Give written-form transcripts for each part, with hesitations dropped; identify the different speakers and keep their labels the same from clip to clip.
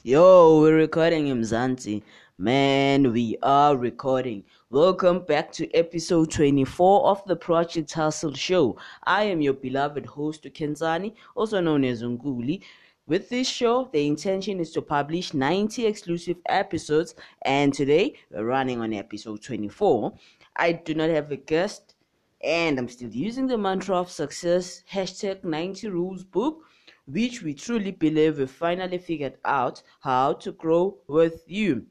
Speaker 1: Yo, we're recording Mzansi. Man, we are recording. Welcome back to episode 24 of the Project Hustle Show. I am your beloved host, Kenzani, also known as Nguli. With this show, the intention is to publish 90 exclusive episodes, and today we're running on episode 24. I do not have a guest, and I'm still using the mantra of success, hashtag 90 rules book, which we truly believe we finally figured out how to grow with you.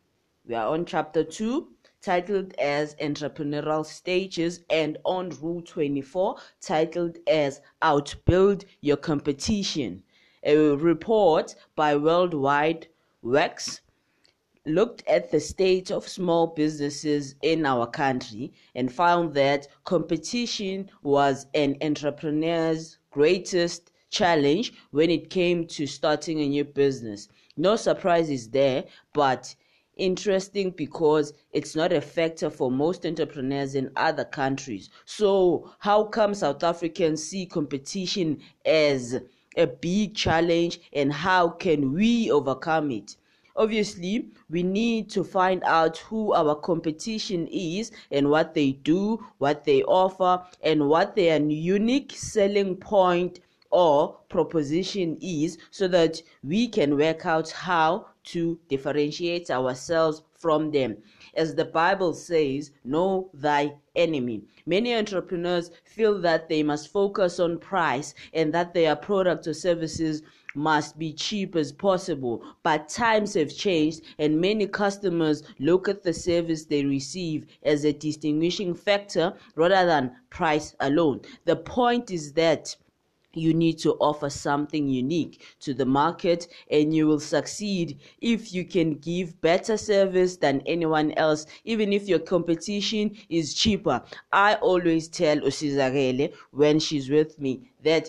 Speaker 1: We are on chapter 2, titled as Entrepreneurial Stages, and on rule 24, titled as Outbuild Your Competition. A report by Worldwide Wax looked at the state of small businesses in our country and found that competition was an entrepreneur's greatest challenge when it came to starting a new business. No surprises there, but interesting because it's not a factor for most entrepreneurs in other countries. So, how come South Africans see competition as a big challenge, and how can we overcome it? Obviously, we need to find out who our competition is and what they do, what they offer, and what their unique selling point or proposition is, so that we can work out how to differentiate ourselves from them. As the Bible says, know thy enemy. Many entrepreneurs feel that they must focus on price and that their products or services must be cheap as possible, but times have changed and many customers look at the service they receive as a distinguishing factor rather than price alone. The point is that you need to offer something unique to the market, and you will succeed if you can give better service than anyone else, even if your competition is cheaper. I always tell Osizagele when she's with me that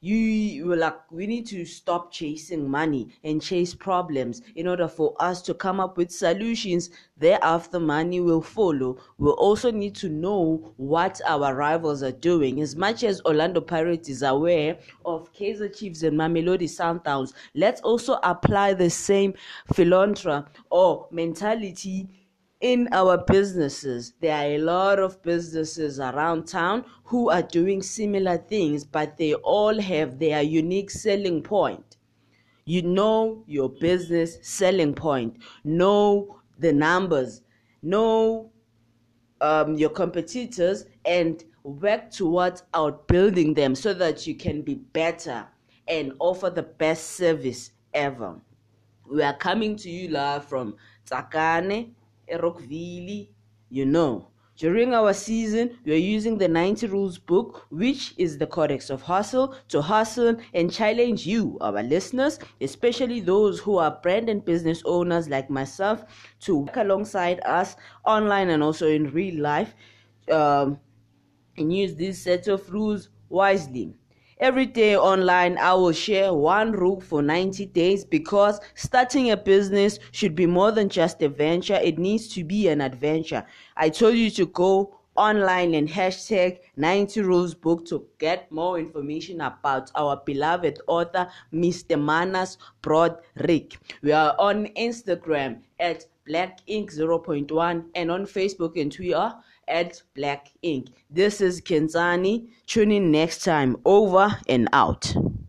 Speaker 1: we need to stop chasing money and chase problems in order for us to come up with solutions. Thereafter, money will follow. We'll also need to know what our rivals are doing. As much as Orlando Pirates is aware of Kaizer Chiefs and Mamelodi Sundowns, let's also apply the same philanthropy or mentality in our businesses. There are a lot of businesses around town who are doing similar things, but they all have their unique selling point. You know your business selling point, know the numbers, know your competitors, and work towards outbuilding them so that you can be better and offer the best service ever. We are coming to you live from Tsakane, Rockville, During our season, we are using the 90 Rules book, which is the Codex of Hustle, to hustle and challenge you, our listeners, especially those who are brand and business owners like myself, to work alongside us online and also in real life, and use this set of rules wisely. Every day online, I will share one rule for 90 days, because starting a business should be more than just a venture. It needs to be an adventure. I told you to go online and hashtag 90 rules book to get more information about our beloved author, Mr. Manas Broderick. We are on Instagram at Black Ink 0.1 and on Facebook and Twitter at Black Ink. This is Kenzani. Tune in next time. Over and out.